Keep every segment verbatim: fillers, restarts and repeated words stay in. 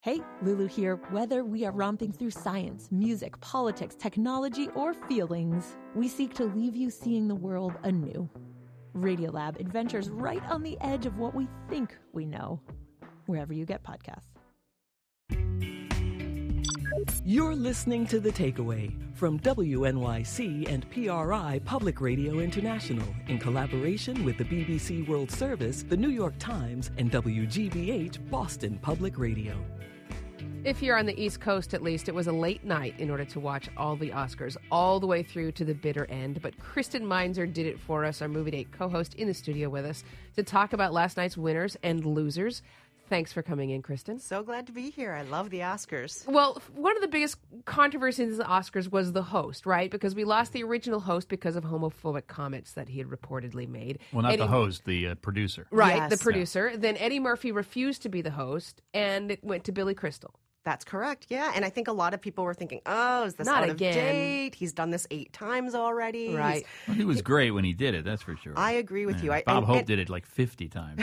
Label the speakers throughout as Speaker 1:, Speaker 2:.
Speaker 1: Hey, Lulu here. Whether we are romping through science, music, politics, technology, or feelings, we seek to leave you seeing the world anew. Radiolab adventures right on the edge of what we think we know, wherever you get podcasts.
Speaker 2: You're listening to The Takeaway from W N Y C and P R I Public Radio International in collaboration with the B B C World Service, the New York Times, and W G B H Boston Public Radio.
Speaker 3: If you're on the East Coast, at least, it was a late night in order to watch all the Oscars, all the way through to the bitter end. But Kristen Meinzer did it for us, our Movie Date co-host, in the studio with us to talk about last night's winners and losers. Thanks for coming in, Kristen.
Speaker 4: So glad to be here. I love the Oscars.
Speaker 3: Well, one of the biggest controversies in the Oscars was the host, right? Because we lost the original host because of homophobic comments that he had reportedly made.
Speaker 5: Well, not
Speaker 3: Eddie,
Speaker 5: the host, the uh, producer.
Speaker 3: Right,
Speaker 4: Yes.
Speaker 3: the producer. Yeah. Then Eddie Murphy refused to be the host, and it went to Billy Crystal.
Speaker 4: That's correct, yeah. And I think a lot of people were thinking, oh, is this
Speaker 3: Not
Speaker 4: out
Speaker 3: again.
Speaker 4: of date? He's done this eight times already.
Speaker 3: Right.
Speaker 4: He's-
Speaker 5: Well, he was great when he did it, that's for sure.
Speaker 4: I agree with
Speaker 5: Yeah.
Speaker 4: you. I,
Speaker 5: Bob
Speaker 4: and,
Speaker 5: Hope
Speaker 4: and,
Speaker 5: did it like fifty times.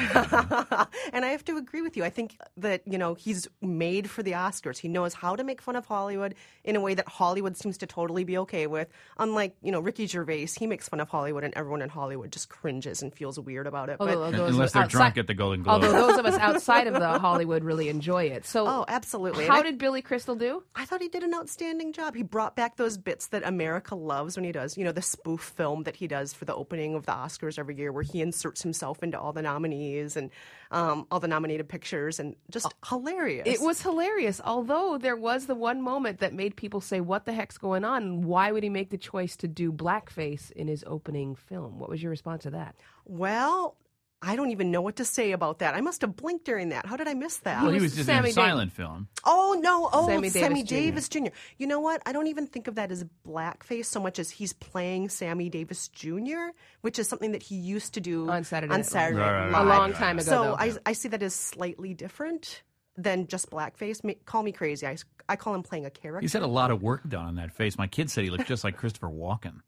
Speaker 4: and I have to agree with you. I think that, you know, he's made for the Oscars. He knows how to make fun of Hollywood in a way that Hollywood seems to totally be okay with. Unlike, you know, Ricky Gervais, he makes fun of Hollywood and everyone in Hollywood just cringes and feels weird about it.
Speaker 3: Although
Speaker 4: but,
Speaker 3: those
Speaker 5: Unless they're
Speaker 3: outside-
Speaker 5: drunk at the Golden Globe.
Speaker 3: Although those of us outside of the Hollywood really enjoy it. So,
Speaker 4: oh, absolutely.
Speaker 3: how
Speaker 4: And I-
Speaker 3: did Billy Crystal do?
Speaker 4: I thought he did an outstanding job. He brought back those bits that America loves when he does, you know, the spoof film that he does for the opening of the Oscars every year where he inserts himself into all the nominees and um, all the nominated pictures and just hilarious.
Speaker 3: It was hilarious, although there was the one moment that made people say, what the heck's going on? And why would he make the choice to do blackface in his opening film? What was your response to that?
Speaker 4: Well, I don't even know what to say about that. I must have blinked during that. How did I miss that?
Speaker 5: Well, he
Speaker 3: was
Speaker 5: was just
Speaker 3: Sammy
Speaker 5: in a silent film.
Speaker 4: Oh, no. Oh,
Speaker 3: Sammy
Speaker 4: Sammy,
Speaker 3: Davis
Speaker 4: Davis,
Speaker 3: Junior
Speaker 4: Junior You know what? I don't even think of that as blackface so much as he's playing Sammy Davis Junior, which is something that he used to do
Speaker 3: On Saturday
Speaker 4: on
Speaker 3: Night Live.
Speaker 4: Saturday
Speaker 5: Right, right,
Speaker 4: Night
Speaker 3: A
Speaker 5: right,
Speaker 4: Live.
Speaker 3: long time ago,
Speaker 4: So
Speaker 3: though.
Speaker 4: I, I see that as slightly different than just blackface. Ma- Call me crazy. I, I call him playing a character.
Speaker 5: He's had a lot of work done on that face. My kid said he looked just like Christopher Walken.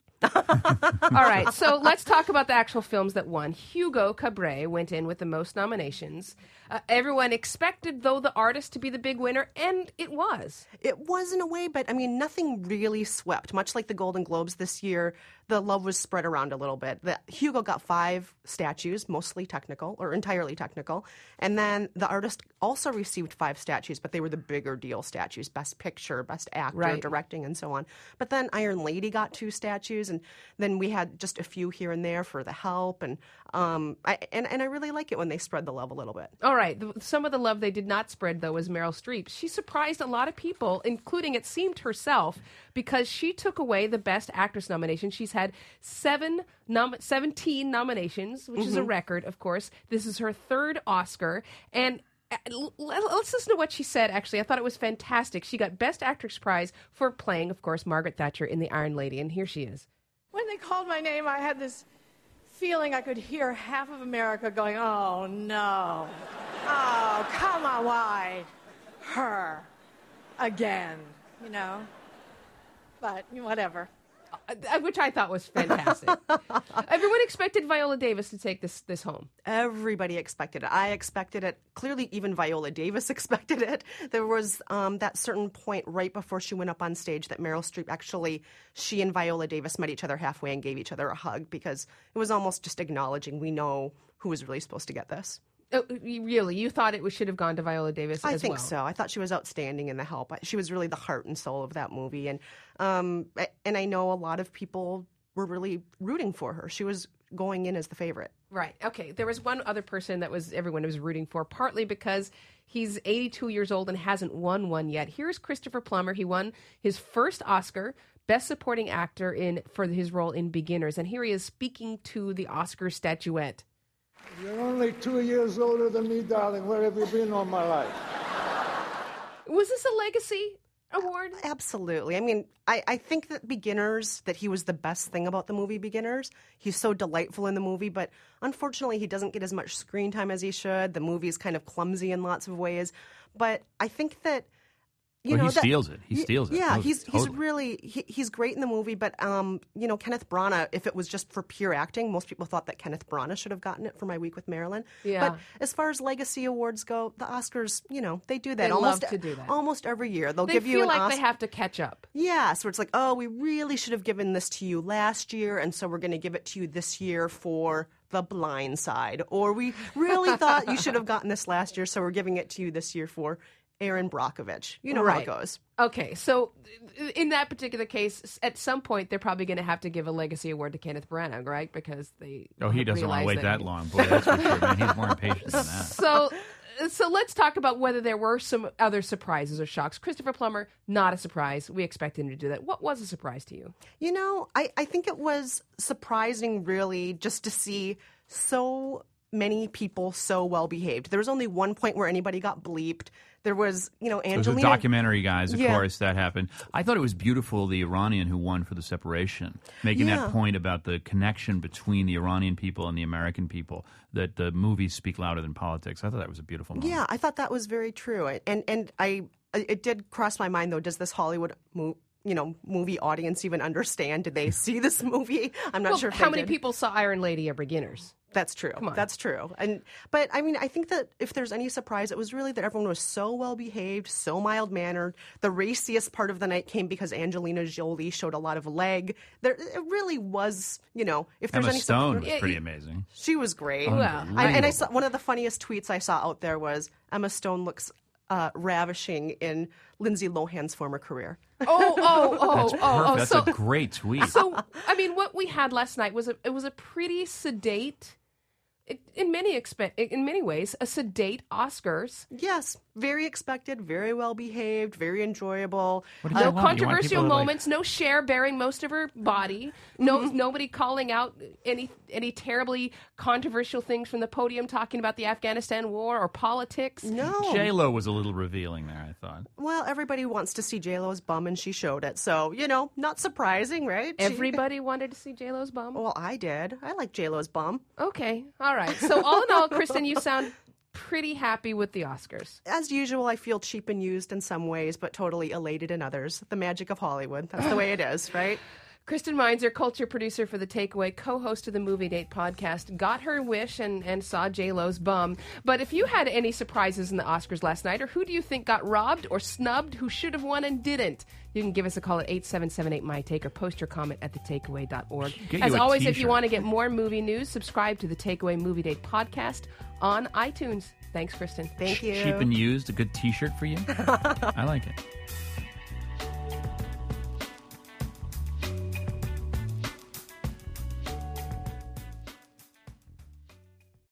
Speaker 3: All right, so let's talk about the actual films that won. Hugo Cabret went in with the most nominations. Uh, everyone expected, though, The Artist to be the big winner, and it was.
Speaker 4: It was in a way, but I mean, nothing really swept. Much like the Golden Globes this year, the love was spread around a little bit. The, Hugo got five statues, mostly technical or entirely technical, and then The Artist also received five statues, but they were the bigger deal statues: Best Picture, Best Actor,
Speaker 3: Right.
Speaker 4: Directing, and so on. But then Iron Lady got two statues, and then we had just a few here and there for The Help, and um, I, and and I really like it when they spread the love a little bit.
Speaker 3: All right, the, some of the love they did not spread, though, was Meryl Streep. She surprised a lot of people, including, it seemed, herself, because she took away the Best Actress nomination. She's had seven, nom- seventeen nominations, which is a record, of course. This is her third Oscar, and uh, l- let's listen to what she said, actually. I thought it was fantastic. She got Best Actress prize for playing, of course, Margaret Thatcher in The Iron Lady, and here she is.
Speaker 6: When they called my name, I had this feeling I could hear half of America going, oh, no. Oh, come on, why? Her. Again, you know? But whatever.
Speaker 3: Uh, which I thought was fantastic. Everyone expected Viola Davis to take this this home.
Speaker 4: Everybody expected it. I expected it. Clearly, even Viola Davis expected it. There was um, that certain point right before she went up on stage that Meryl Streep actually, she and Viola Davis met each other halfway and gave each other a hug because it was almost just acknowledging we know who was really supposed to get this.
Speaker 3: Oh, you- really? You thought it was, should have gone to Viola Davis
Speaker 4: I
Speaker 3: as
Speaker 4: think
Speaker 3: well?
Speaker 4: so. I thought she was outstanding in The Help. She was really the heart and soul of that movie. And um, and I know a lot of people were really rooting for her. She was going in as the favorite.
Speaker 3: Right. Okay. There was one other person that was everyone was rooting for, partly because he's eighty-two years old and hasn't won one yet. Here's Christopher Plummer. He won his first Oscar, Best Supporting Actor in for his role in Beginners. And here he is speaking to the Oscar statuette.
Speaker 7: You're only two years older than me, darling. Where have you been all my life?
Speaker 3: Was this a legacy award?
Speaker 4: Absolutely. I mean, I, I think that Beginners, that he was the best thing about the movie Beginners. He's so delightful in the movie, but unfortunately he doesn't get as much screen time as he should. The movie is kind of clumsy in lots of ways. But I think that you
Speaker 5: Well,
Speaker 4: know,
Speaker 5: he
Speaker 4: that-
Speaker 5: steals it. He
Speaker 4: y-
Speaker 5: steals it.
Speaker 4: Yeah,
Speaker 5: Totally.
Speaker 4: he's he's
Speaker 5: Totally.
Speaker 4: really he, he's great in the movie. But um, you know, Kenneth Branagh. If it was just for pure acting, most people thought that Kenneth Branagh should have gotten it for My Week with Marilyn.
Speaker 3: Yeah.
Speaker 4: But as far as legacy awards go, the Oscars, you know, they do that
Speaker 3: They
Speaker 4: almost
Speaker 3: love to do that.
Speaker 4: almost every year. They'll
Speaker 3: They
Speaker 4: give
Speaker 3: feel
Speaker 4: you an
Speaker 3: like
Speaker 4: Oscar.
Speaker 3: they have to catch up.
Speaker 4: Yeah, so it's like, oh, we really should have given this to you last year, and so we're going to give it to you this year for The Blind Side. Or we really thought you should have gotten this last year, so we're giving it to you this year for Aaron Brockovich. You know
Speaker 3: Right.
Speaker 4: how it goes.
Speaker 3: Okay, so in that particular case, at some point they're probably going to have to give a legacy award to Kenneth Branagh, right? Because they
Speaker 5: Oh, he doesn't want to
Speaker 3: realize
Speaker 5: wait that
Speaker 3: he-
Speaker 5: long. Boy, that's for sure. Man, he's more impatient than that.
Speaker 3: So, so let's talk about whether there were some other surprises or shocks. Christopher Plummer, not a surprise. We expected him to do that. What was a surprise to you?
Speaker 4: You know, I, I think it was surprising, really, just to see so many people so well behaved. There was only one point where anybody got bleeped. There was, you know,
Speaker 5: It was a
Speaker 4: Angelina.
Speaker 5: documentary, guys. Of
Speaker 4: Yeah.
Speaker 5: course, that happened. I thought it was beautiful, the Iranian who won for the separation, making
Speaker 4: Yeah.
Speaker 5: that point about the connection between the Iranian people and the American people, that the movies speak louder than politics. I thought that was a beautiful moment.
Speaker 4: Yeah, I thought that was very true. And and I it did cross my mind, though, does this Hollywood mo- you know, movie audience even understand? Did they see this movie? I'm not
Speaker 3: Well,
Speaker 4: sure if
Speaker 3: how
Speaker 4: they
Speaker 3: many
Speaker 4: did.
Speaker 3: people saw Iron Lady are beginners?
Speaker 4: That's true.
Speaker 3: on.
Speaker 4: That's true. And but I mean, I think that if there's any surprise, it was really that everyone was so well behaved, so mild mannered. The raciest part of the night came because Angelina Jolie showed a lot of leg. There, it really was. You know, if there's
Speaker 5: Emma
Speaker 4: any
Speaker 5: Stone
Speaker 4: surprise-
Speaker 5: was pretty amazing.
Speaker 4: she was great.
Speaker 3: Well,
Speaker 4: I, and I
Speaker 5: Unbelievable.
Speaker 4: saw one of the funniest tweets I saw out there was Emma Stone looks uh, ravishing in Lindsay Lohan's former career.
Speaker 3: Oh, oh, oh,
Speaker 5: That's
Speaker 3: oh,
Speaker 5: perfect.
Speaker 3: oh.
Speaker 5: That's
Speaker 3: So,
Speaker 5: a great tweet.
Speaker 3: so I mean, what we had last night was a, it was a pretty sedate, it, in many expe- in many ways, a sedate Oscars.
Speaker 4: Yes, very expected, very well behaved, very enjoyable.
Speaker 5: What did
Speaker 3: No
Speaker 5: you want? You want
Speaker 3: controversial
Speaker 5: people to, like-
Speaker 3: moments. No Cher bearing most of her body. No, nobody calling out any any terribly controversial things from the podium, talking about the Afghanistan war or politics.
Speaker 4: No.
Speaker 5: J Lo was a little revealing there, I thought.
Speaker 4: Well, everybody wants to see J-Lo's bum, and she showed it. So, you know, not surprising, right? She-
Speaker 3: Everybody wanted to see J Lo's bum.
Speaker 4: Well, I did. I like J-Lo's bum.
Speaker 3: Okay, all right. So all in all, Kristen, you sound pretty happy with the Oscars.
Speaker 4: As usual, I feel cheap and used in some ways, but totally elated in others. The magic of Hollywood. That's the way it is, right?
Speaker 3: Kristen Meinzer, culture producer for The Takeaway, co-host of the Movie Date podcast, got her wish and, and saw J-Lo's bum. But if you had any surprises in the Oscars last night, or who do you think got robbed or snubbed, who should have won and didn't, you can give us a call at eight seven seven eight, M Y Take or post your comment at the takeaway dot org.
Speaker 5: Get
Speaker 3: As
Speaker 5: you a
Speaker 3: always, if you
Speaker 5: t-shirt.
Speaker 3: want to get more movie news, subscribe to The Takeaway Movie Date podcast on iTunes. Thanks, Kristen.
Speaker 4: Thank you.
Speaker 5: Cheap and used, a good T-shirt for you. I like it.